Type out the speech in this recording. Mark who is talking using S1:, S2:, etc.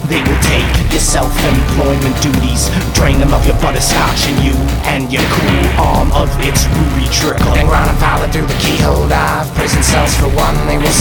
S1: They will take your self-employment duties, drain them of your butterscotch and you and your cool arm of its ruby trickle. And round and follow through the keyhole dive, prison cells for one, they will